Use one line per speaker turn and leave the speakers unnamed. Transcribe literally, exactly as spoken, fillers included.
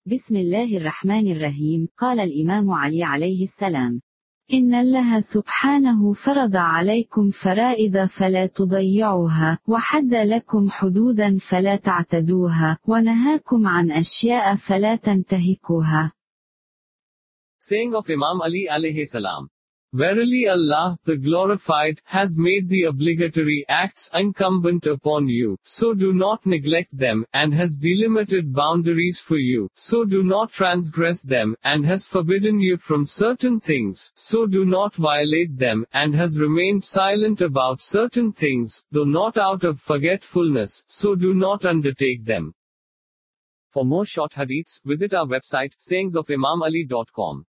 بسم الله الرحمن الرحيم. قال الإمام علي عليه السلام: إن الله سبحانه فرض عليكم فرائض فلا تضيعوها، وحد لكم حدودا فلا تعتدوها، ونهاكم عن أشياء فلا تنتهكوها.
Saying of Imam Ali alayhi salam. Verily Allah, the glorified, has made the obligatory acts incumbent upon you, so do not neglect them, and has delimited boundaries for you, so do not transgress them, and has forbidden you from certain things, so do not violate them, and has remained silent about certain things, though not out of forgetfulness, so do not undertake them. For more short hadiths, visit our website, sayings of imam ali dot com.